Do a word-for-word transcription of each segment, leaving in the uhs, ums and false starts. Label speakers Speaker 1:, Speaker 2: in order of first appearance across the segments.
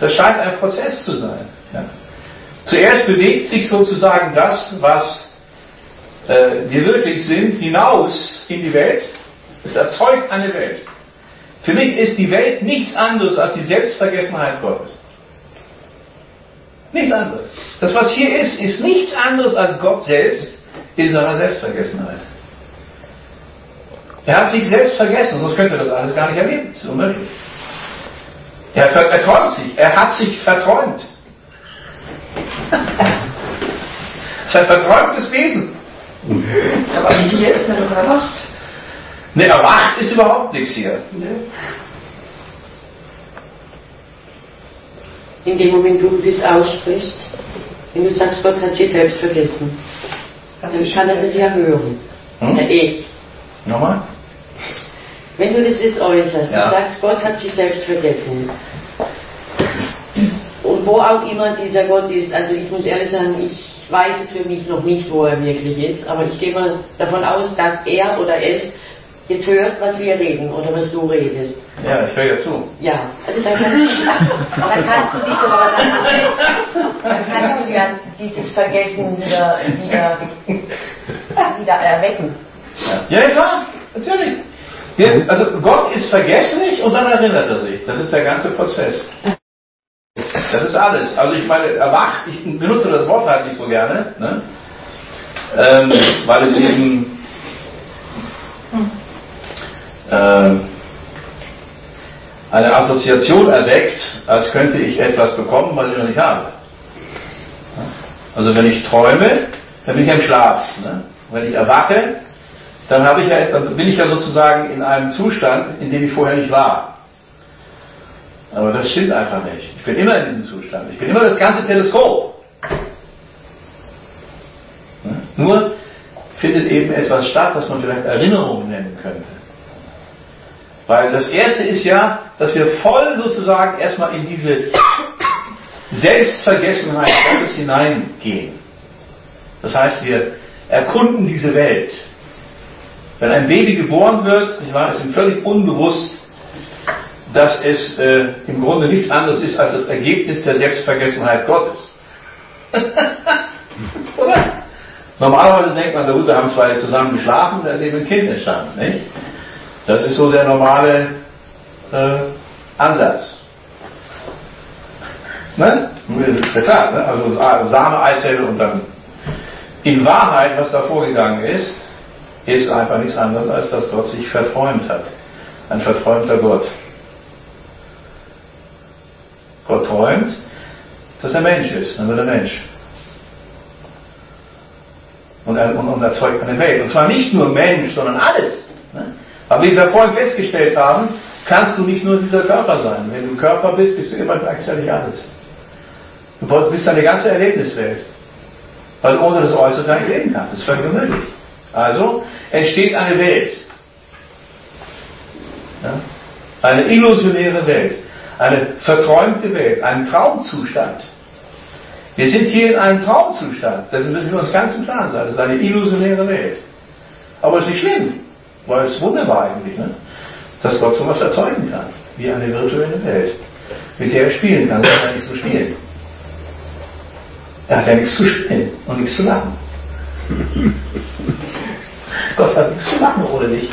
Speaker 1: Das scheint ein Prozess zu sein. Ja. Zuerst bewegt sich sozusagen das, was äh, wir wirklich sind, hinaus in die Welt. Es erzeugt eine Welt. Für mich ist die Welt nichts anderes als die Selbstvergessenheit Gottes. Nichts anderes. Das, was hier ist, ist nichts anderes als Gott selbst in seiner Selbstvergessenheit. Er hat sich selbst vergessen, sonst könnte er das alles gar nicht erleben. Das ist unmöglich. Er, er träumt sich, er hat sich verträumt. Das ist ein verträumtes Wesen.
Speaker 2: Aber hier ist er noch erwacht.
Speaker 1: Ne, erwacht ist überhaupt nichts hier.
Speaker 2: Ne?
Speaker 3: In dem Moment, wo du das aussprichst, wenn du sagst, Gott hat sich selbst vergessen, dann kann er das ja hören.
Speaker 1: Hm?
Speaker 3: Ja, ich.
Speaker 1: Nochmal?
Speaker 3: Wenn du das jetzt äußerst,
Speaker 1: ja.
Speaker 3: Du sagst, Gott hat sich selbst vergessen. Und wo auch immer dieser Gott ist, also ich muss ehrlich sagen, ich weiß es für mich noch nicht, wo er wirklich ist, aber ich gehe mal davon aus, dass er oder es jetzt hört, was wir reden oder was du redest.
Speaker 1: Ja, ich höre ja zu.
Speaker 3: Ja, also dann kannst du, dann kannst du dich aber dann, dann kannst du ja dieses Vergessen wieder, wieder, wieder erwecken.
Speaker 1: Ja, ja klar, natürlich. Wir, also Gott ist vergesslich und dann erinnert er sich. Das ist der ganze Prozess. Das ist alles. Also ich meine, erwacht, ich benutze das Wort halt nicht so gerne, ne? ähm, weil es eben ähm, eine Assoziation erweckt, als könnte ich etwas bekommen, was ich noch nicht habe. Also wenn ich träume, dann bin ich im Schlaf. Ne? Wenn ich erwache, dann, habe ich ja, dann bin ich ja sozusagen in einem Zustand, in dem ich vorher nicht war. Aber das stimmt einfach nicht. Ich bin immer in diesem Zustand. Ich bin immer das ganze Teleskop. Ne? Nur findet eben etwas statt, das man vielleicht Erinnerung nennen könnte. Weil das Erste ist ja, dass wir voll sozusagen erstmal in diese Selbstvergessenheit Gottes hineingehen. Das heißt, wir erkunden diese Welt. Wenn ein Baby geboren wird, ich war es ihm völlig unbewusst, dass es äh, im Grunde nichts anderes ist als das Ergebnis der Selbstvergessenheit Gottes. Oder? Normalerweise denkt man, da haben zwei zusammen geschlafen, da ist eben ein Kind entstanden. Nicht? Das ist so der normale äh, Ansatz. Ne? Ist ja klar, ne? Also Same, Eizelle und dann. In Wahrheit, was da vorgegangen ist, ist einfach nichts anderes, als dass Gott sich verträumt hat. Ein verträumter Gott. Gott träumt, dass er Mensch ist, dann wird er Mensch. Und, er, und, und erzeugt eine Welt. Und zwar nicht nur Mensch, sondern alles. Ne? Aber wie wir vorhin festgestellt haben, kannst du nicht nur dieser Körper sein. Wenn du Körper bist, bist du immer gleichzeitig alles. Du bist eine ganze Erlebniswelt. Weil ohne das Äußere gar nicht leben kannst. Das ist völlig unmöglich. Also entsteht eine Welt. Ja? Eine illusionäre Welt. Eine verträumte Welt. Ein Traumzustand. Wir sind hier in einem Traumzustand. Dessen müssen wir uns ganz im Klaren sein. Das ist eine illusionäre Welt. Aber es ist nicht schlimm. Weil es wunderbar eigentlich, ne? Dass Gott sowas erzeugen kann. Wie eine virtuelle Welt. Mit der er spielen kann. Das kann er nicht so spielen. Er hat ja nichts zu spielen und nichts zu lachen. Gott hat nichts zu lachen ohne dich.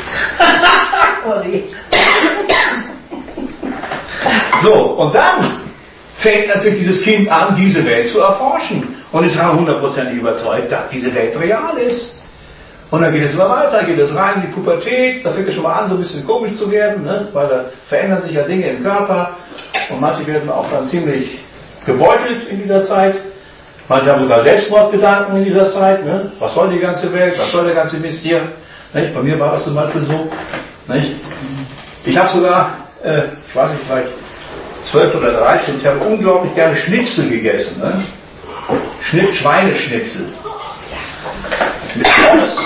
Speaker 1: So, und dann fängt natürlich dieses Kind an, diese Welt zu erforschen. Und ist hundertprozentig überzeugt, dass diese Welt real ist. Und dann geht es immer weiter, geht es rein in die Pubertät, da fängt es schon mal an, so ein bisschen komisch zu werden, ne? Weil da verändern sich ja Dinge im Körper und manche werden auch dann ziemlich gebeutelt in dieser Zeit. Manche haben sogar Selbstmordgedanken in dieser Zeit. Ne? Was soll die ganze Welt? Was soll der ganze Mist hier? Nicht? Bei mir war das zum Beispiel so. Nicht? Ich habe sogar, äh, ich weiß nicht, vielleicht zwölf oder dreizehn, ich habe unglaublich gerne Schnitzel gegessen. Ne? Schnitt, Schweineschnitzel. Mit Pommes.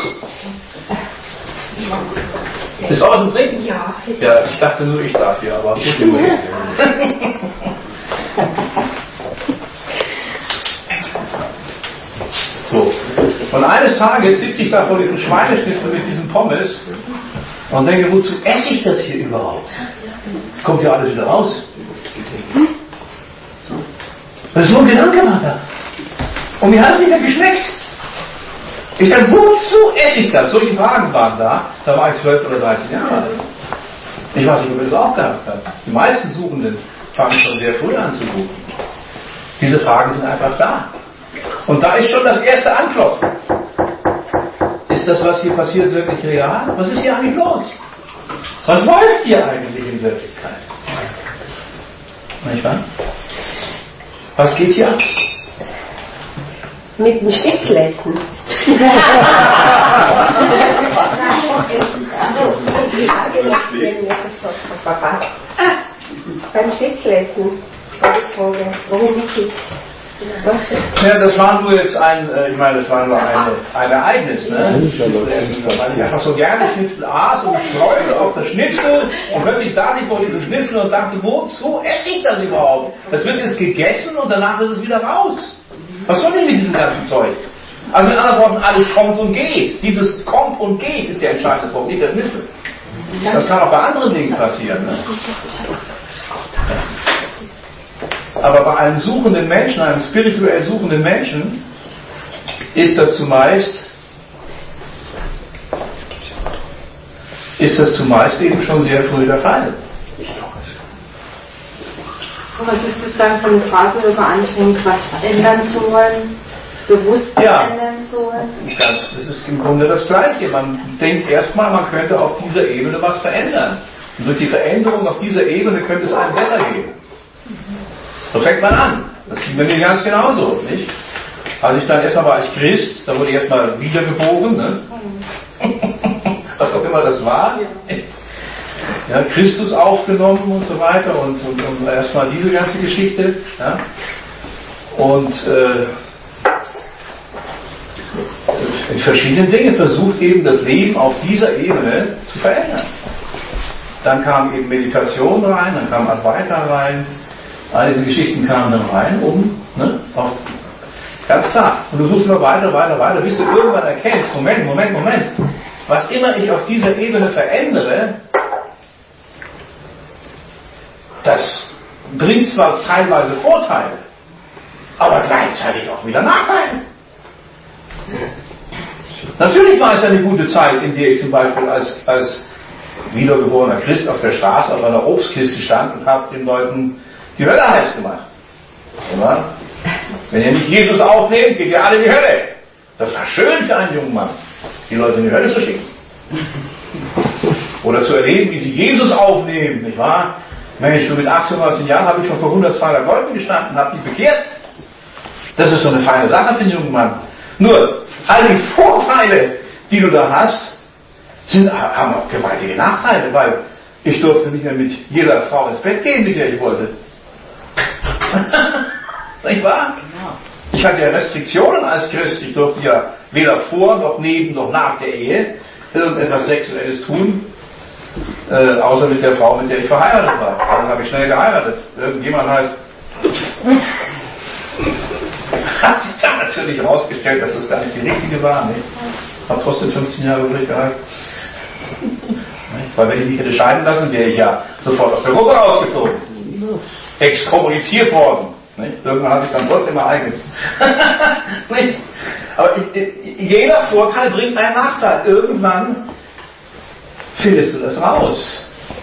Speaker 1: Ist auch ein Trinken?
Speaker 2: Ja.
Speaker 1: Ja, ich dachte nur, ich darf hier, aber gut. So. Und eines Tages sitze ich da vor diesem Schweineschnitzel mit diesem Pommes und denke, wozu esse ich das hier überhaupt? Kommt ja alles wieder raus. Das ist so ein Gedanke war da. Und mir hat es nicht mehr geschmeckt. Ich dachte, wozu esse ich das? Solche Fragen waren da. Da war ich zwölf oder dreizehn Jahre alt. Ich weiß nicht, ob ihr das auch gehabt habt. Die meisten Suchenden fangen schon sehr früh an zu suchen. Diese Fragen sind einfach da. Und da ist schon das erste Anklopfen. Ist das, was hier passiert, wirklich real? Was ist hier eigentlich los? Was läuft hier eigentlich in Wirklichkeit? Nicht wahr? Was geht hier ab?
Speaker 4: Mit dem Stecklessen. Beim Stecklessen. Warum ist die?
Speaker 1: Ja, das war nur jetzt ein, ich meine, das war nur eine, ein Ereignis, ne? Weil ich einfach so gerne Schnitzel aß und ich freute auf das Schnitzel und plötzlich saß ich vor diesem Schnitzel und dachte, wozu esse ich das überhaupt? Das wird jetzt gegessen und danach ist es wieder raus. Was soll denn mit diesem ganzen Zeug? Also mit anderen Worten, alles kommt und geht. Dieses kommt und geht ist der entscheidende Punkt, nicht der Schnitzel. Das kann auch bei anderen Dingen passieren, ne? Aber bei einem suchenden Menschen, einem spirituell suchenden Menschen, ist das zumeist, ist das zumeist eben schon sehr früh der Fall.
Speaker 4: Und was ist das dann für eine Phase, wo man anfängt, was verändern zu wollen? Bewusst
Speaker 1: ja,
Speaker 4: verändern zu wollen?
Speaker 1: Das ist im Grunde das Gleiche. Man denkt erstmal, man könnte auf dieser Ebene was verändern. Und durch die Veränderung auf dieser Ebene könnte es einem besser gehen. So fängt man an. Das ging bei mir ganz genauso, nicht? Als ich dann erstmal war ich Christ, da wurde ich erstmal wiedergeboren, ne? Was auch immer das war. Ja, Christus aufgenommen und so weiter und, und, und erstmal diese ganze Geschichte. Ja? Und äh, in verschiedenen Dingen versucht eben das Leben auf dieser Ebene zu verändern. Dann kam eben Meditation rein, dann kam Advaita rein. All diese Geschichten kamen dann rein, um, ne, auf, ganz klar. Und du suchst immer weiter, weiter, weiter, bis du irgendwann erkennst, Moment, Moment, Moment, was immer ich auf dieser Ebene verändere, das bringt zwar teilweise Vorteile, aber gleichzeitig auch wieder Nachteile. Natürlich war es eine gute Zeit, in der ich zum Beispiel als, als wiedergeborener Christ auf der Straße auf einer Obstkiste stand und habe den Leuten die Hölle heiß gemacht. Oder? Wenn ihr nicht Jesus aufnehmt, geht ihr alle in die Hölle. Das war schön für einen jungen Mann, die Leute in die Hölle zu schicken. Oder zu erleben, wie sie Jesus aufnehmen, nicht wahr? Mensch, schon mit achtzehn, neunzehn Jahren habe ich schon vor hundert, zweihundert Leuten gestanden, habe die bekehrt. Das ist so eine feine Sache für einen jungen Mann. Nur, all die Vorteile, die du da hast, sind, haben auch gewaltige Nachteile, weil ich durfte nicht mehr mit jeder Frau ins Bett gehen, mit der ich wollte. Nicht wahr? Ich hatte ja Restriktionen als Christ. Ich durfte ja weder vor, noch neben, noch nach der Ehe irgendetwas Sexuelles tun, äh, außer mit der Frau, mit der ich verheiratet war. Dann habe ich schnell geheiratet. Irgendjemand halt hat sich dann natürlich herausgestellt, dass das gar nicht die richtige war. Nicht? Habe trotzdem fünfzehn Jahre durchgehalten. Weil wenn ich mich hätte scheiden lassen, wäre ich ja sofort aus der Gruppe rausgeflogen. Exkommuniziert worden. Nicht? Irgendwann hat sich dann trotzdem ereignet. Nicht? Aber jeder Vorteil bringt einen Nachteil. Irgendwann findest du das raus.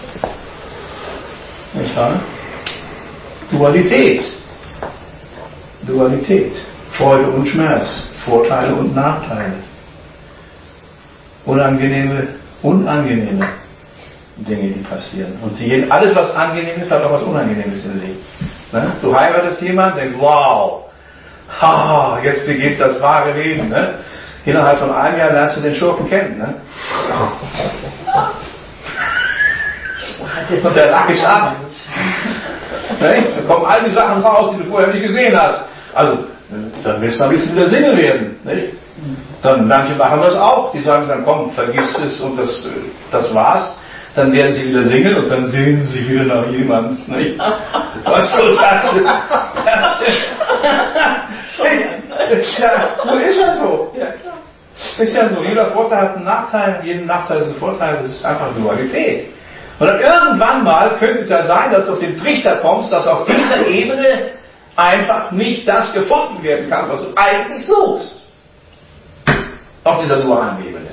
Speaker 1: Nicht wahr? Dualität. Dualität. Freude und Schmerz. Vorteile und Nachteile. Unangenehme, unangenehme Dinge, die passieren. Und die, alles, was angenehm ist, hat auch was Unangenehmes in sich. Ne? Du heiratest jemanden, denkst, wow, ha, jetzt beginnt das wahre Leben. Ne? Innerhalb von einem Jahr lernst du den Schurken kennen. Ne? Und der Lack ist ab. Ne? Da kommen all die Sachen raus, die du vorher nicht gesehen hast. Also, dann willst du ein bisschen wieder Single werden. Ne? Dann, manche machen das auch. Die sagen dann, komm, vergiss es und das, das war's. Dann werden sie wieder Single und dann sehen sie sich wieder nach jemandem. Nicht? Was so das ist. Das ist ja, wo ist das so? Ja, klar. Ist ja so. Jeder Vorteil hat einen Nachteil, jeden Nachteil ist ein Vorteil. Das ist einfach Dualität. Und dann irgendwann mal könnte es ja sein, dass du auf den Trichter kommst, dass auf dieser Ebene einfach nicht das gefunden werden kann, was du eigentlich suchst. Auf dieser dualen Ebene.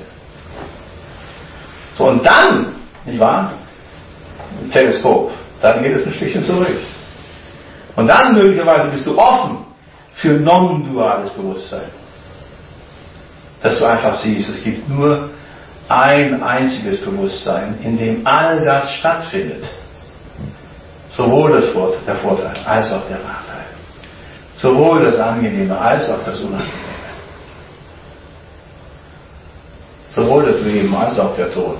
Speaker 1: So, und dann, nicht wahr? Teleskop. Dann geht es ein Stückchen zurück. Und dann möglicherweise bist du offen für non-duales Bewusstsein. Dass du einfach siehst, es gibt nur ein einziges Bewusstsein, in dem all das stattfindet. Sowohl das Vorteil, der Vorteil als auch der Nachteil. Sowohl das Angenehme als auch das Unangenehme. Sowohl das Leben als auch der Tod.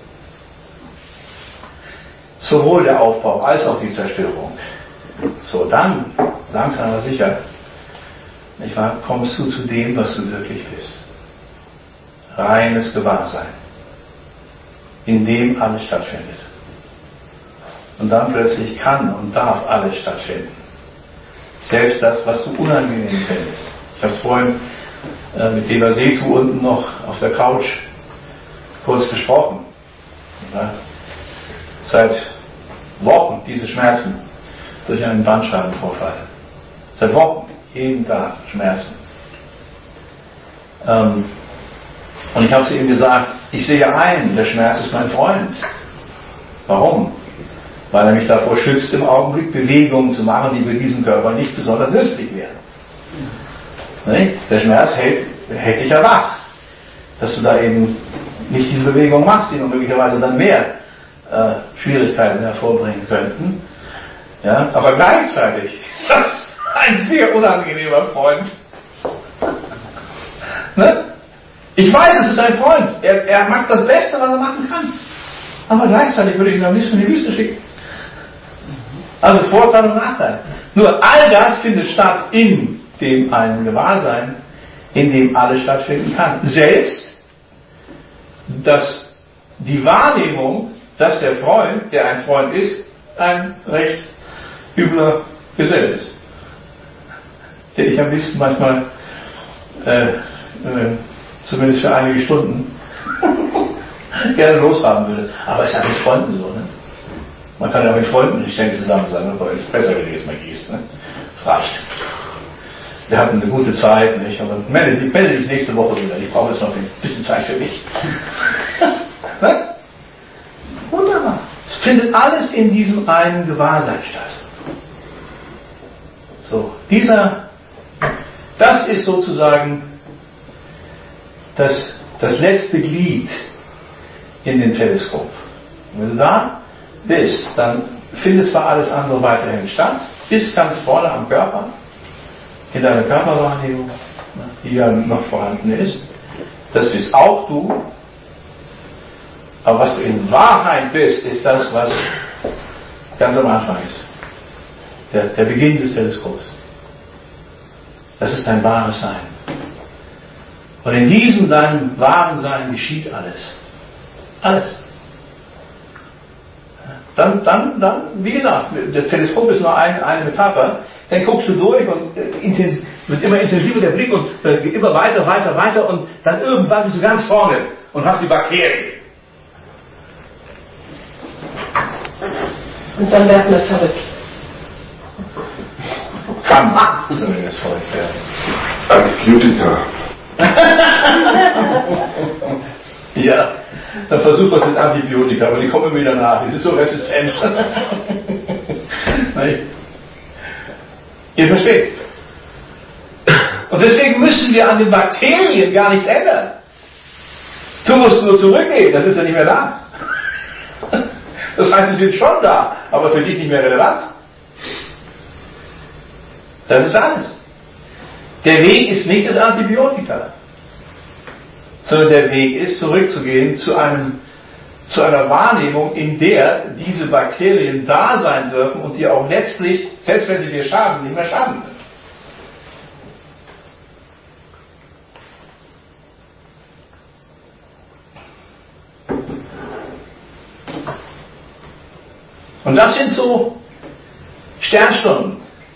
Speaker 1: Sowohl der Aufbau als auch die Zerstörung. So, dann, langsam aber sicher, nicht wahr, kommst du zu dem, was du wirklich bist. Reines Gewahrsein, in dem alles stattfindet. Und dann plötzlich kann und darf alles stattfinden. Selbst das, was du unangenehm findest. Ich habe es vorhin äh, mit Eva Setu unten noch auf der Couch kurz besprochen. Ja. Seit Wochen diese Schmerzen durch einen Bandscheibenvorfall. Seit Wochen, jeden Tag Schmerzen. Ähm, und ich habe zu ihm gesagt, ich sehe ein, der Schmerz ist mein Freund. Warum? Weil er mich davor schützt, im Augenblick Bewegungen zu machen, die für diesen Körper nicht besonders nützlich wären. Nee? Der Schmerz hält, hält dich ja wach, dass du da eben nicht diese Bewegung machst, die noch möglicherweise dann mehr äh, Schwierigkeiten hervorbringen könnten. Ja? Aber gleichzeitig ist das ein sehr unangenehmer Freund. Ne? Ich weiß, es ist ein Freund. Er, er macht das Beste, was er machen kann. Aber gleichzeitig würde ich ihn am liebsten in die Wüste schicken. Also Vorteil und Nachteil. Nur all das findet statt in dem einen Gewahrsein, in dem alles stattfinden kann. Selbst, dass die Wahrnehmung, dass der Freund, der ein Freund ist, ein recht übler Gesell ist. Der ich am liebsten manchmal, äh, äh, zumindest für einige Stunden, gerne loshaben würde. Aber es ist ja mit Freunden so, ne? Man kann ja mit Freunden nicht ständig zusammen sein, aber es ist besser, wenn du jetzt mal gehst, ne? Das reicht. Wir hatten eine gute Zeit, nicht? Aber melde, melde dich nächste Woche wieder. Ich brauche jetzt noch ein bisschen Zeit für mich. Ne? Wunderbar. Es findet alles in diesem einen Gewahrsein statt. So, dieser, das ist sozusagen das, das letzte Glied in den Teleskop. Wenn du da bist, dann findet zwar alles andere weiterhin statt, bis ganz vorne am Körper, in deiner Körperwahrnehmung, die ja noch vorhanden ist. Das bist auch du. Aber was du in Wahrheit bist, ist das, was ganz am Anfang ist. Der, der Beginn des Teleskops. Das ist dein wahres Sein. Und in diesem deinem wahren Sein geschieht alles. Alles. Dann, dann, dann, wie gesagt, das Teleskop ist nur ein, eine Metapher. Dann guckst du durch und äh, intensiv, wird immer intensiver der Blick und äh, geht immer weiter, weiter, weiter und dann irgendwann bist du ganz vorne und hast die Bakterien.
Speaker 4: Und dann werden wir verrückt.
Speaker 1: Kann zumindest verrückt werden.
Speaker 5: Antibiotika.
Speaker 1: Ja, dann versuch was mit Antibiotika, aber die kommen wieder nach, die sind so resistent. Ihr versteht? Und deswegen müssen wir an den Bakterien gar nichts ändern. Du musst nur zurückgehen, das ist ja nicht mehr da. Das heißt, sie sind schon da, aber für dich nicht mehr relevant. Das ist alles. Der Weg ist nicht das Antibiotika, sondern der Weg ist, zurückzugehen zu einem, zu einer Wahrnehmung, in der diese Bakterien da sein dürfen und die auch letztlich, selbst wenn sie dir schaden, nicht mehr schaden können. Und das sind so Sternstunden.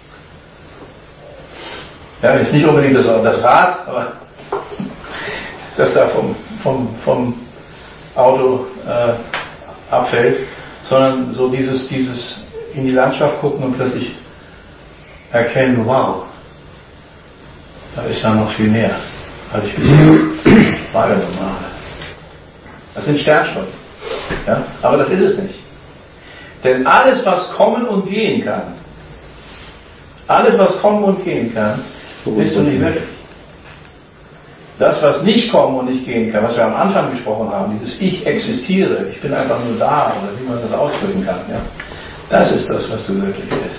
Speaker 1: Ja, jetzt nicht unbedingt das, das Rad, aber das da vom, vom, vom Auto äh, abfällt, sondern so dieses, dieses in die Landschaft gucken und plötzlich erkennen, wow, da ist ja noch viel mehr, als ich bisher wahrgenommen habe. Das sind Sternstunden. Ja? Aber das ist es nicht. Denn alles, was kommen und gehen kann, alles, was kommen und gehen kann, bist du nicht wirklich. Das, was nicht kommen und nicht gehen kann, was wir am Anfang gesprochen haben, dieses Ich existiere, ich bin einfach nur da, oder wie man das ausdrücken kann, ja, das ist das, was du wirklich bist.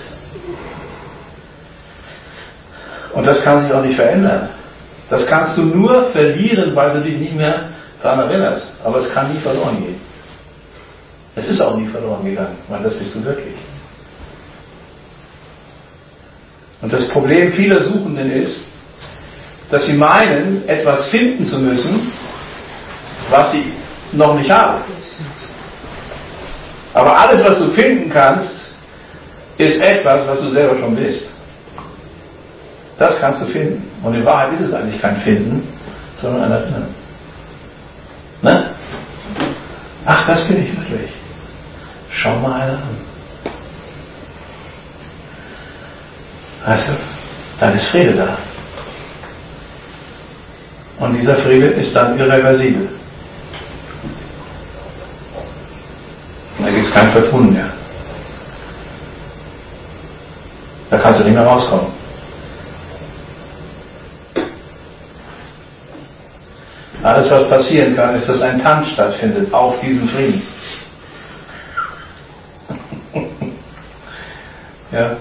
Speaker 1: Und das kann sich auch nicht verändern. Das kannst du nur verlieren, weil du dich nicht mehr daran erinnerst. Aber es kann nie verloren gehen. Es ist auch nie verloren gegangen, weil das bist du wirklich. Und das Problem vieler Suchenden ist, dass sie meinen, etwas finden zu müssen, was sie noch nicht haben. Aber alles, was du finden kannst, ist etwas, was du selber schon bist. Das kannst du finden. Und in Wahrheit ist es eigentlich kein Finden, sondern ein Erinnern. Ne? Ach, das bin ich wirklich. Schau mal einer an. Weißt du, dann ist Friede da. Und dieser Friede ist dann irreversibel. Und da gibt es kein Vertun mehr. Da kannst du nicht mehr rauskommen. Alles, was passieren kann, ist, dass ein Tanz stattfindet auf diesem Frieden. Ja.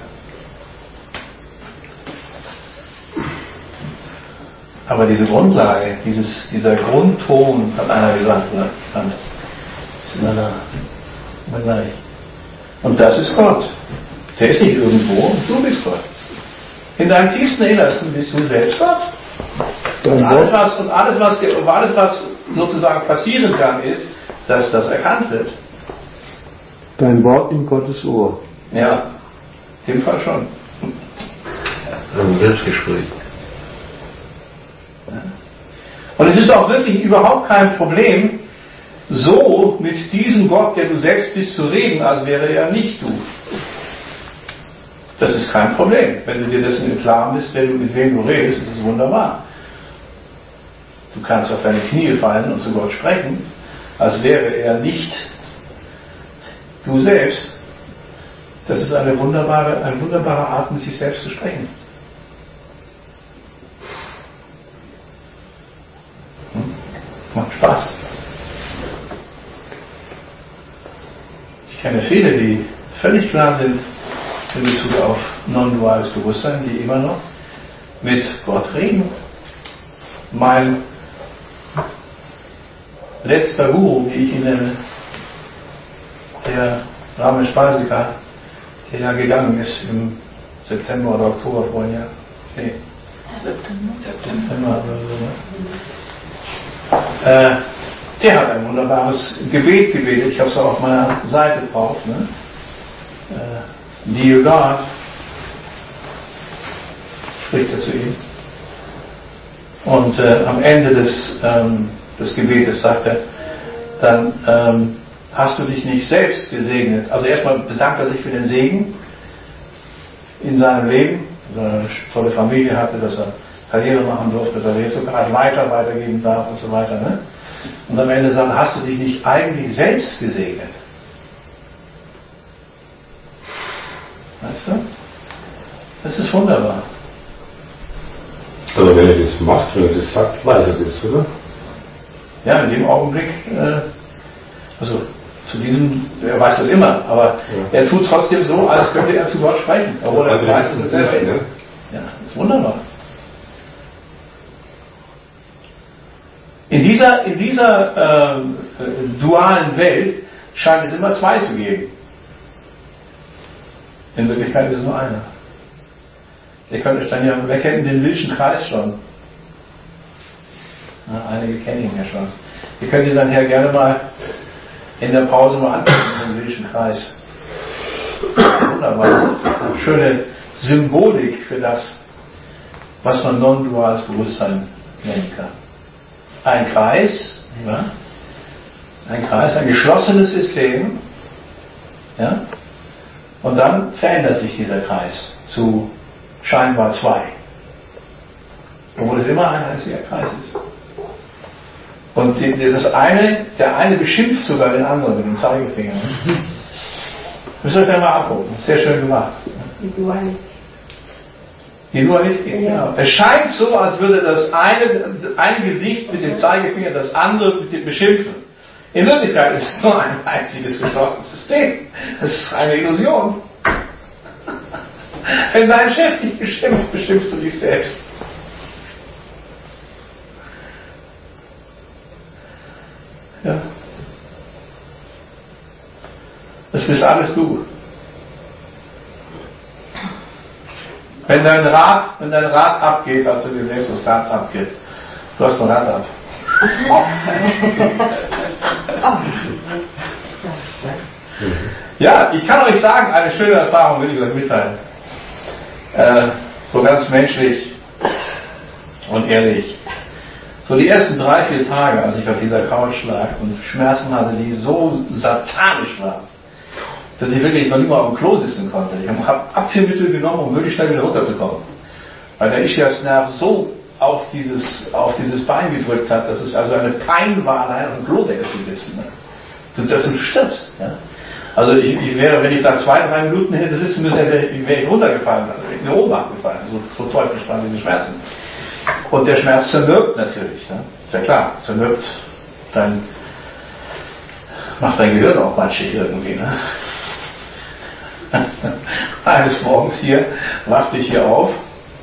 Speaker 1: Aber diese Grundlage, dieses, dieser Grundton, hat einer gesagt, oder? Ist immer da. Immer gleich. Und das ist Gott. Der ist nicht irgendwo, und du bist Gott. In deinem tiefsten Innersten bist du selbst Gott. Und alles, was, und alles, was, und alles, was sozusagen passieren kann, ist, dass das erkannt wird.
Speaker 6: Dein Wort in Gottes Ohr.
Speaker 1: Ja, in dem Fall schon.
Speaker 6: Ein Selbstgespräch.
Speaker 1: Und es ist auch wirklich überhaupt kein Problem, so mit diesem Gott, der du selbst bist, zu reden, als wäre er nicht du. Das ist kein Problem. Wenn du dir dessen im Klaren bist, wenn du mit wem du redest, ist es wunderbar. Du kannst auf deine Knie fallen und zu Gott sprechen, als wäre er nicht du selbst. Das ist eine wunderbare, eine wunderbare Art, mit sich selbst zu sprechen. Hm? Macht Spaß. Ich kenne viele, die völlig klar sind in Bezug auf non-duales Bewusstsein, die immer noch mit Gott reden. Mein letzter Guru, wie ich ihn nenne, der Ramesh Balsika, der ja gegangen ist im September oder Oktober vorhin, ja. Nee. September. September oder so. Ne? Äh, der hat ein wunderbares Gebet gebetet, ich habe es auch auf meiner Seite drauf. Ne? Äh, Dear God, spricht er zu ihm. Und äh, am Ende des, ähm, des Gebetes sagt er, dann ähm, hast du dich nicht selbst gesegnet. Also erstmal bedankt er sich für den Segen in seinem Leben, dass er eine tolle Familie hatte, dass er Karriere machen durfte, dass er jetzt sogar als Leiter weitergeben darf und so weiter. Ne? Und am Ende sagt er, hast du dich nicht eigentlich selbst gesegnet? Weißt du? Das ist wunderbar.
Speaker 6: Aber wenn er das macht, wenn er das sagt, weiß er das, oder?
Speaker 1: Ja, in dem Augenblick, äh, also zu diesem, er weiß das immer, aber ja. Er tut trotzdem so, als könnte er zu Gott sprechen, obwohl er weiß, dass es selber ist. Ja, das ist wunderbar. In dieser, in dieser äh, dualen Welt scheint es immer zwei zu geben. In Wirklichkeit ist es nur einer. Ihr könnt euch dann ja, wer kennt den Wilschen Kreis schon? Na, einige kennen ihn ja schon. Ihr könnt ihn dann ja gerne mal in der Pause mal angucken, den Wilschen Kreis. Wunderbar. Schöne Symbolik für das, was man non-duales Bewusstsein nennen kann. Ein Kreis, ja? Ein Kreis, ein geschlossenes System, ja? Und dann verändert sich dieser Kreis zu scheinbar zwei. Obwohl es immer ein einziger Kreis ist. Und das eine, der eine beschimpft sogar den anderen mit dem Zeigefinger. Müsst ihr euch da mal abgucken. Sehr schön gemacht.
Speaker 4: Die Dualität.
Speaker 1: Die Dualität, ja. Genau. Es scheint so, als würde das eine, eine Gesicht mit dem Zeigefinger das andere mit dem beschimpfen. In Wirklichkeit ist es nur ein einziges geschlossenes System. Das ist eine Illusion. Wenn dein Chef dich bestimmt, bestimmst du dich selbst. Ja. Das bist alles du. Wenn dein Rad, wenn dein Rad abgeht, hast du dir selbst das Rad abgeht. Du hast ein Rad ab. Ja, ich kann euch sagen, eine schöne Erfahrung will ich euch mitteilen. Äh, so ganz menschlich und ehrlich. So die ersten drei, vier Tage, als ich auf dieser Couch lag und Schmerzen hatte, die so satanisch waren, dass ich wirklich noch nicht mal auf dem Klo sitzen konnte. Ich habe Abführmittel genommen, um möglichst schnell wieder runterzukommen. Weil der Ischiasnerv so auf dieses, auf dieses Bein gedrückt hat, dass es also eine Pein war, allein auf dem Klodeckel zu sitzen. Ne? Du, dass du stirbst. Ja? Also ich, ich wäre, wenn ich da zwei, drei Minuten hätte sitzen müssen, wäre ich runtergefallen, also in die Ohnmacht gefallen. So, so teuflisch waren diese Schmerzen. Und der Schmerz zermürbt natürlich. Ne? Ist ja klar, zermürbt dein, macht dein Gehirn auch matschig irgendwie. Ne? Eines Morgens hier wachte ich hier auf,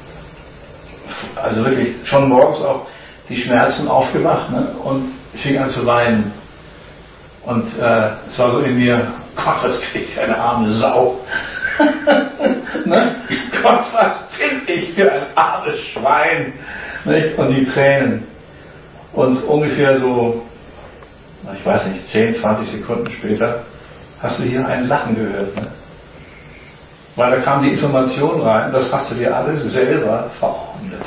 Speaker 1: also wirklich schon morgens auch die Schmerzen aufgewacht, ne? Und fing an zu weinen. Und äh, es war so in mir, Gott, was bin ich für eine arme Sau. Ne? Gott, was bin ich für ein armes Schwein. Nicht? Und die Tränen. Und ungefähr so, ich weiß nicht, zehn, zwanzig Sekunden später hast du hier ein Lachen gehört. Ne? Weil da kam die Information rein, das hast du dir alles selber verordnet.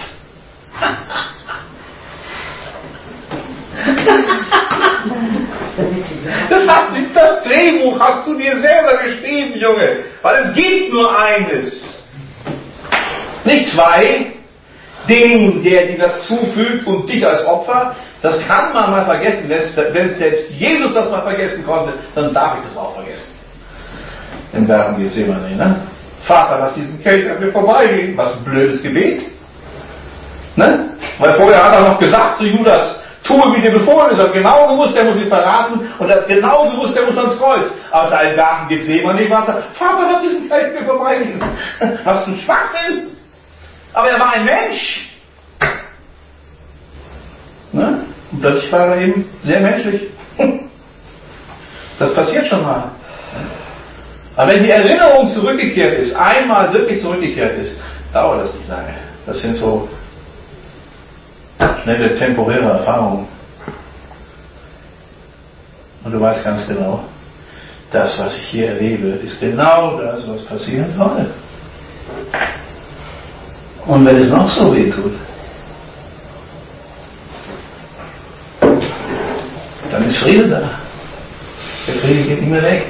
Speaker 1: Das, hast du, das Drehbuch hast du dir selber geschrieben, Junge. Weil es gibt nur eines. Nicht zwei. Den, der dir das zufügt und dich als Opfer. Das kann man mal vergessen. Wenn selbst Jesus das mal vergessen konnte, dann darf ich das auch vergessen. Im Garten Gethsemane, ne? Vater, lass diesen Kelch an mir vorbeigehen. Was ein blödes Gebet. Ne? Weil vorher hat er noch gesagt zu Judas, tue wie dir befohlen ist. Er hat genau gewusst, der muss ihn verraten. Und er hat genau gewusst, der muss ans Kreuz. Aber es im Garten Gethsemane war er, Vater, lass diesen Kelch an mir vorbeigehen. Was für ein Schwachsinn. Aber er war ein Mensch. Ne? Und plötzlich war er eben sehr menschlich. Das passiert schon mal. Aber wenn die Erinnerung zurückgekehrt ist, einmal wirklich zurückgekehrt ist, dauert das nicht lange. Das sind so schnelle, temporäre Erfahrungen. Und du weißt ganz genau, das, was ich hier erlebe, ist genau das, was passieren soll. Und wenn es noch so weh tut, dann ist Friede da. Der Friede geht nicht mehr weg.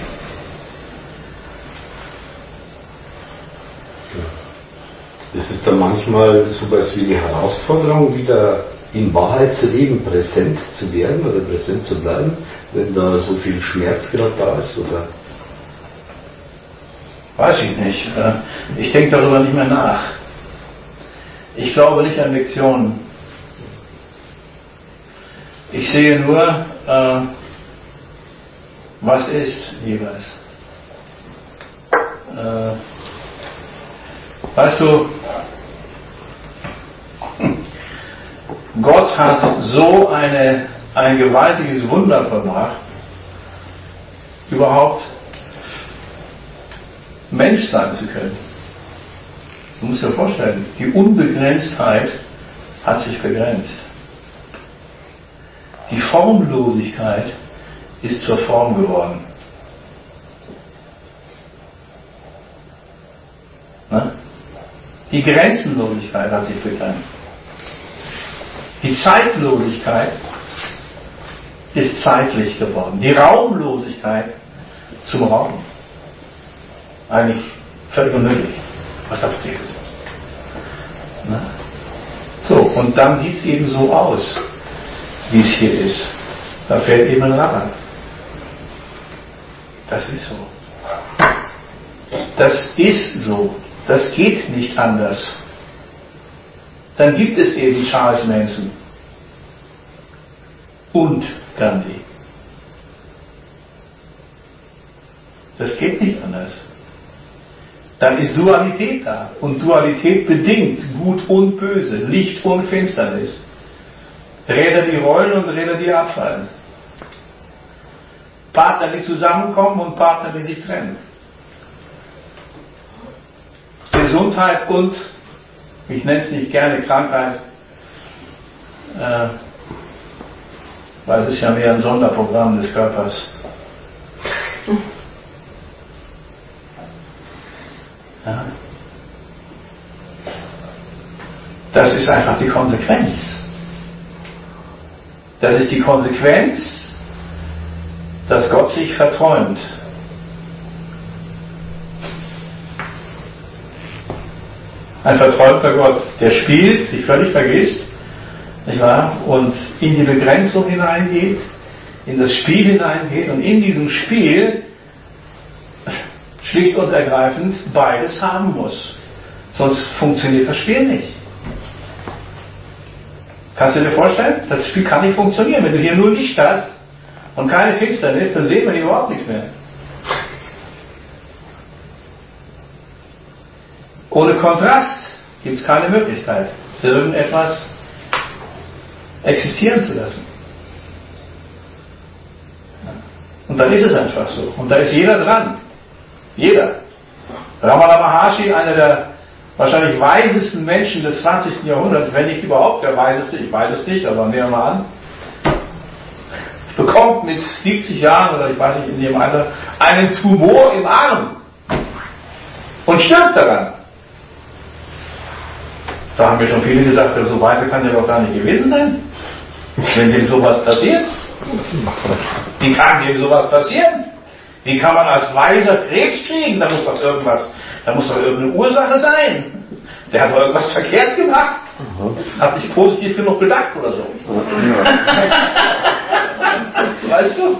Speaker 6: Ist es dann manchmal so etwas wie eine Herausforderung, wieder in Wahrheit zu leben, präsent zu werden oder präsent zu bleiben, wenn da so viel Schmerz gerade da ist? Oder?
Speaker 1: Weiß ich nicht. Ich denke darüber nicht mehr nach. Ich glaube nicht an Lektionen. Ich sehe nur, äh, was ist jeweils. Äh, weißt du, Gott hat so eine, ein gewaltiges Wunder vollbracht, überhaupt Mensch sein zu können. Du musst dir vorstellen, die Unbegrenztheit hat sich begrenzt. Die Formlosigkeit ist zur Form geworden. Ne? Die Grenzenlosigkeit hat sich begrenzt. Die Zeitlosigkeit ist zeitlich geworden. Die Raumlosigkeit zum Raum. Eigentlich völlig unmöglich, was da passiert ist. Na? So, und dann sieht es eben so aus, wie es hier ist. Da fällt eben ein Rabbin. Das ist so. Das ist so. Das geht nicht anders. Dann gibt es eben Charles Manson und Gandhi. Das geht nicht anders. Dann ist Dualität da. Und Dualität bedingt Gut und Böse, Licht und Finsternis. Räder, die rollen und Räder, die abfallen. Partner, die zusammenkommen und Partner, die sich trennen. Gesundheit und, ich nenne es nicht gerne Krankheit, äh, weil es ist ja mehr ein Sonderprogramm des Körpers. Ja. Das ist einfach die Konsequenz. Das ist die Konsequenz, dass Gott sich verträumt. Ein verträumter Gott, der spielt, sich völlig vergisst, nicht wahr? Und in die Begrenzung hineingeht, in das Spiel hineingeht und in diesem Spiel schlicht und ergreifend beides haben muss. Sonst funktioniert das Spiel nicht. Kannst du dir vorstellen? Das Spiel kann nicht funktionieren. Wenn du hier nur Licht hast und keine Finsternis, dann sehen wir hier überhaupt nichts mehr. Ohne Kontrast gibt es keine Möglichkeit, irgendetwas existieren zu lassen. Und dann ist es einfach so. Und da ist jeder dran. Jeder. Ramana Maharshi, einer der wahrscheinlich weisesten Menschen des zwanzigsten Jahrhunderts, wenn nicht überhaupt der weiseste, ich weiß es nicht, aber nehmen wir mal an, bekommt mit siebzig Jahren oder ich weiß nicht in dem Alter einen Tumor im Arm und stirbt daran. Da haben mir schon viele gesagt, so weise kann der doch gar nicht gewesen sein, wenn dem sowas passiert. Wie kann dem sowas passieren? Wie kann man als Weiser Krebs kriegen? Da muss doch irgendwas, da muss doch irgendeine Ursache sein. Der hat doch irgendwas verkehrt gemacht. Hat nicht positiv genug gedacht oder so. Weißt du?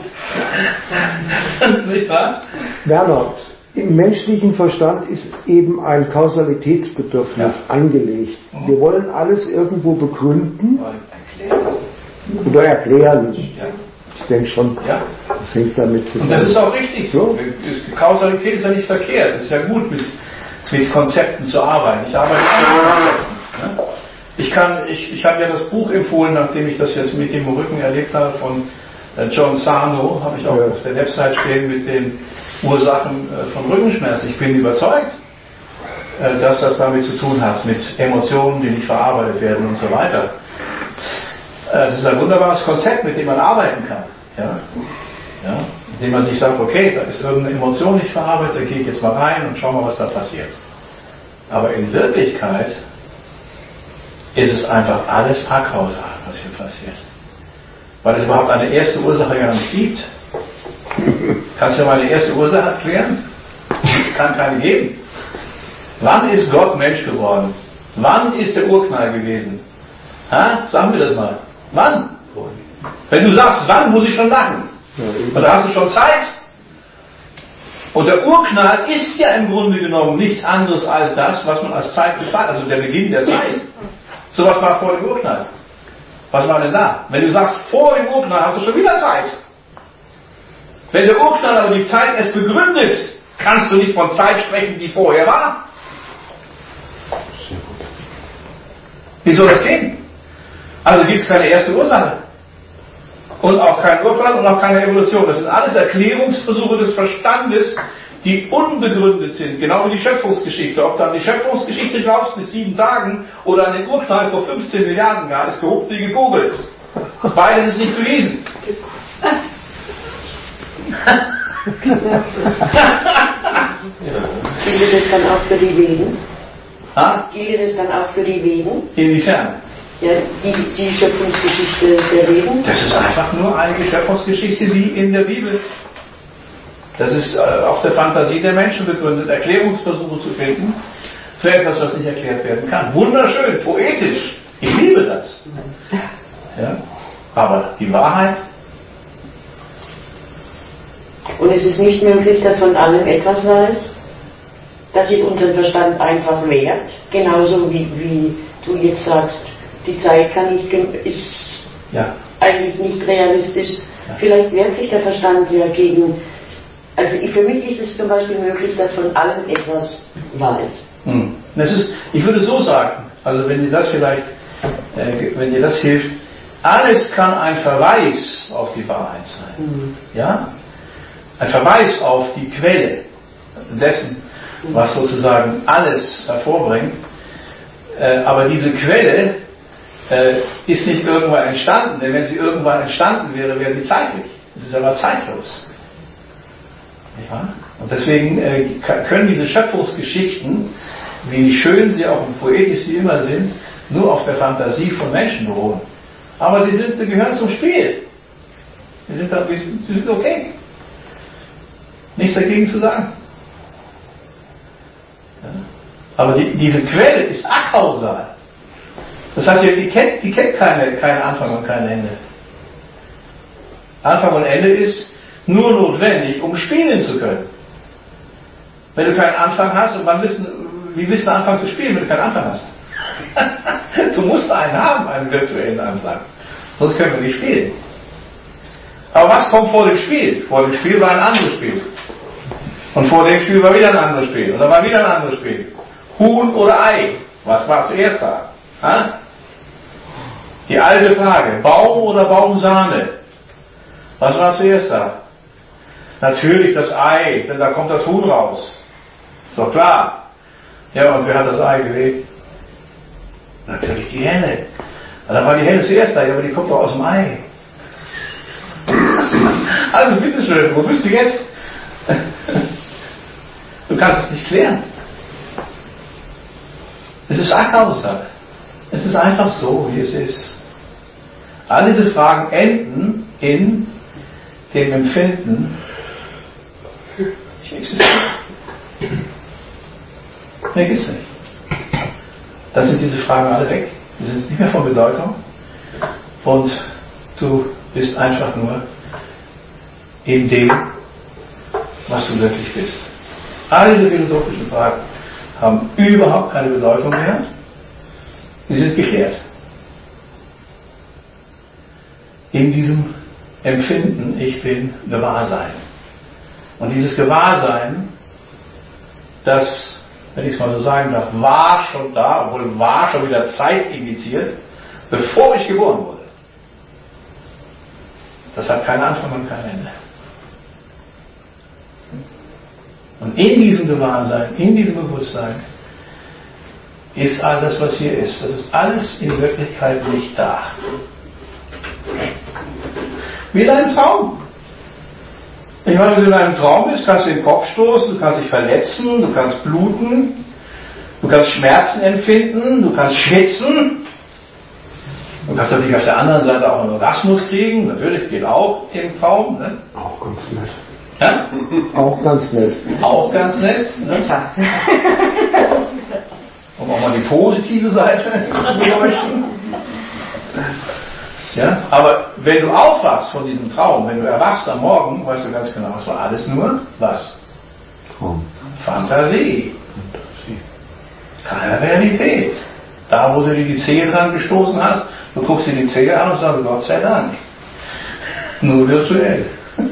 Speaker 1: Nicht wahr?
Speaker 7: Bernhard, im menschlichen Verstand ist eben ein Kausalitätsbedürfnis ja. angelegt. Wir wollen alles irgendwo begründen oder erklären. Ja. Ich denke schon,
Speaker 1: ja.
Speaker 7: das hängt damit zusammen.
Speaker 1: Und das ist auch richtig so. Kausalität ist ja nicht verkehrt. Es ist ja gut, mit, mit Konzepten zu arbeiten. Ich arbeite mit Konzepten. Ne? Ich, kann, ich, ich habe ja das Buch empfohlen, nachdem ich das jetzt mit dem Rücken erlebt habe, von John Sarno, habe ich auch ja. auf der Website stehen mit den Ursachen von Rückenschmerzen. Ich bin überzeugt, dass das damit zu tun hat, mit Emotionen, die nicht verarbeitet werden und so weiter. Das ist ein wunderbares Konzept, mit dem man arbeiten kann. Ja? Ja? Indem man sich sagt, okay, da ist irgendeine Emotion nicht verarbeitet, da gehe ich jetzt mal rein und schau mal, was da passiert. Aber in Wirklichkeit ist es einfach alles akausal, was hier passiert. Weil es überhaupt eine erste Ursache gar nicht gibt. Kannst du dir mal eine erste Ursache erklären? Kann keine geben. Wann ist Gott Mensch geworden? Wann ist der Urknall gewesen? Ha? Sag mir das mal. Wann? Wenn du sagst, wann, muss ich schon lachen. Und da hast du schon Zeit. Und der Urknall ist ja im Grunde genommen nichts anderes als das, was man als Zeit bezeichnet, also der Beginn der Zeit. So was war vor dem Urknall. Was war denn da? Wenn du sagst, vor dem Urknall hast du schon wieder Zeit. Wenn der Urknall aber die Zeit erst begründet, kannst du nicht von Zeit sprechen, die vorher war. Wie soll das gehen? Also gibt es keine erste Ursache. Und auch kein Urknall und auch keine Evolution. Das sind alles Erklärungsversuche des Verstandes, die unbegründet sind. Genau wie die Schöpfungsgeschichte. Ob du an die Schöpfungsgeschichte glaubst mit sieben Tagen oder an den Urknall vor fünfzehn Milliarden Jahren, ist gehupft wie gekugelt. Beides ist nicht bewiesen.
Speaker 3: Gilt das dann auch für die Veden?
Speaker 1: Ha?
Speaker 3: Gilt das dann auch für die Veden?
Speaker 1: Inwiefern?
Speaker 3: Ja, die, die Schöpfungsgeschichte der Veden?
Speaker 1: Das ist einfach nur eine Schöpfungsgeschichte wie in der Bibel. Das ist äh, auf der Fantasie der Menschen begründet, Erklärungsversuche zu finden für etwas, was nicht erklärt werden kann. Wunderschön, poetisch. Ich liebe das. Ja? Aber die Wahrheit?
Speaker 3: Und es ist nicht möglich, dass von allem etwas weiß, dass sich unser Verstand einfach wehrt, genauso wie, wie du jetzt sagst, die Zeit kann nicht, ist
Speaker 1: ja. eigentlich
Speaker 3: nicht realistisch. Ja. Vielleicht wehrt sich der Verstand ja gegen, also für mich ist es zum Beispiel möglich, dass von allem etwas weiß.
Speaker 1: Hm. Das ist, ich würde so sagen, also wenn dir das vielleicht, äh, wenn dir das hilft, alles kann ein Verweis auf die Wahrheit sein. Mhm. Ja? Ein Verweis auf die Quelle dessen, was sozusagen alles hervorbringt. Äh, aber diese Quelle äh, ist nicht irgendwann entstanden, denn wenn sie irgendwann entstanden wäre, wäre sie zeitlich. Es ist aber zeitlos. Nicht wahr? Und deswegen äh, können diese Schöpfungsgeschichten, wie schön sie auch und poetisch sie immer sind, nur auf der Fantasie von Menschen beruhen. Aber sie, sind, sie gehören zum Spiel. Sie sind, sie sind okay. Nichts dagegen zu sagen. Ja. Aber die, diese Quelle ist akausal. Das heißt, die kennt, die kennt keine, keinen Anfang und kein Ende. Anfang und Ende ist nur notwendig, um spielen zu können. Wenn du keinen Anfang hast, und wann wissen, wie willst du anfangen zu spielen, wenn du keinen Anfang hast? Du musst einen haben, einen virtuellen Anfang. Sonst können wir nicht spielen. Aber was kommt vor dem Spiel? Vor dem Spiel war ein anderes Spiel. Und vor dem Spiel war wieder ein anderes Spiel. Und dann war wieder ein anderes Spiel. Huhn oder Ei? Was war zuerst da? Ha? Die alte Frage. Baum oder Baumsahne? Was war zuerst da? Natürlich das Ei, denn da kommt das Huhn raus. Ist doch klar. Ja, und wer hat das Ei gelegt? Natürlich die Henne. Und dann war die Henne zuerst da, aber die kommt doch aus dem Ei. Also bitteschön, wo bist du jetzt? Du kannst es nicht klären. Es ist akausal. Es ist einfach so, wie es ist. All diese Fragen enden in dem Empfinden, ich existiere. Mehr gibt's nicht. Dann sind diese Fragen alle weg. Die sind nicht mehr von Bedeutung. Und du bist einfach nur in dem, was du wirklich bist. All diese philosophischen Fragen haben überhaupt keine Bedeutung mehr. Sie sind geklärt. In diesem Empfinden, ich bin Gewahrsein. Und dieses Gewahrsein, das, wenn ich es mal so sagen darf, war schon da, obwohl war schon wieder Zeit indiziert, bevor ich geboren wurde. Das hat keinen Anfang und kein Ende. Und in diesem Gewahrsein, in diesem Bewusstsein, ist alles, was hier ist. Das ist alles in Wirklichkeit nicht da. Wie in einem Traum. Ich meine, wenn du in einem Traum bist, kannst du den Kopf stoßen, du kannst dich verletzen, du kannst bluten, du kannst Schmerzen empfinden, du kannst schwitzen. Du kannst natürlich auf der anderen Seite auch einen Orgasmus kriegen, natürlich, geht auch im Traum. Ne?
Speaker 7: Auch ganz nett.
Speaker 1: Ja?
Speaker 7: Auch ganz nett.
Speaker 1: Auch ganz nett. Ne? Um auch mal die positive Seite zu beleuchten. Ja? Aber wenn du aufwachst von diesem Traum, wenn du erwachst am Morgen, weißt du ganz genau, es war alles nur was?
Speaker 7: Traum.
Speaker 1: Fantasie. Keine Realität. Da, wo du dir die Zehe dran gestoßen hast, du guckst dir die Zehe an und sagst, Gott sei Dank. Nur virtuell.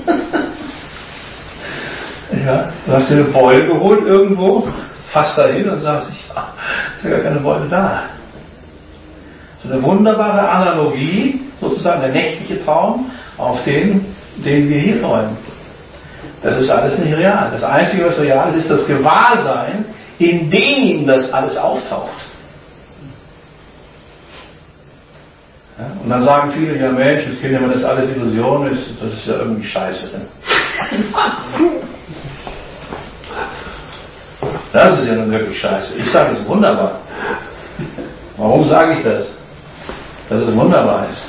Speaker 1: Ja, du hast dir eine Beule geholt irgendwo, fasst da hin und sagst, ja, ist ja gar keine Beule da. So eine wunderbare Analogie, sozusagen der nächtliche Traum, auf den, den wir hier träumen. Das ist alles nicht real. Das Einzige, was real ist, ist das Gewahrsein, in dem das alles auftaucht. Ja, und dann sagen viele, ja Mensch, das Kind, wenn das alles Illusion ist, das ist ja irgendwie scheiße. Ne? Das ist ja nun wirklich scheiße. Ich sage, es ist wunderbar. Warum sage ich das? Dass es wunderbar ist.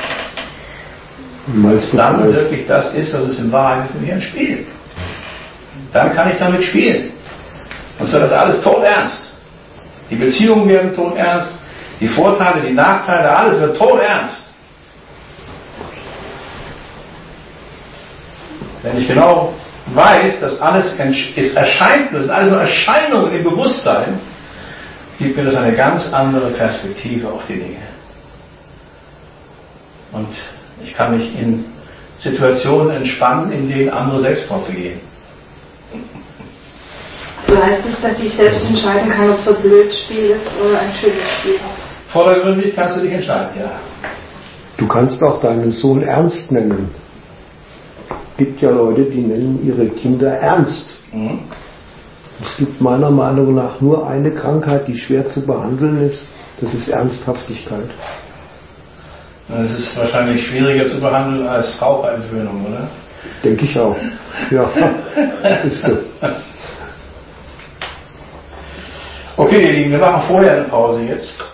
Speaker 1: Weil es dann wirklich das ist, was es in Wahrheit ist, nämlich ein Spiel. Dann kann ich damit spielen. Sonst wird das alles tot ernst. Die Beziehungen werden todernst, die Vorteile, die Nachteile, alles wird todernst. Wenn ich genau weiß, dass alles ist erscheint, das sind alles nur Erscheinungen im Bewusstsein, gibt mir das eine ganz andere Perspektive auf die Dinge. Und ich kann mich in Situationen entspannen, in denen andere Selbstmord begehen.
Speaker 4: So heißt es, dass ich selbst entscheiden kann, ob es ein blödes Spiel ist oder ein schönes Spiel.
Speaker 1: Vordergründig kannst du dich entscheiden, ja.
Speaker 7: Du kannst auch deinen Sohn Ernst nennen. Es gibt ja Leute, die nennen ihre Kinder Ernst.
Speaker 1: Mhm.
Speaker 7: Es gibt meiner Meinung nach nur eine Krankheit, die schwer zu behandeln ist. Das ist Ernsthaftigkeit.
Speaker 1: Das ist wahrscheinlich schwieriger zu behandeln als Raucherentwöhnung, oder?
Speaker 7: Denke ich auch. Ja, ist so.
Speaker 1: Okay, ihr Lieben, wir machen vorher eine Pause jetzt.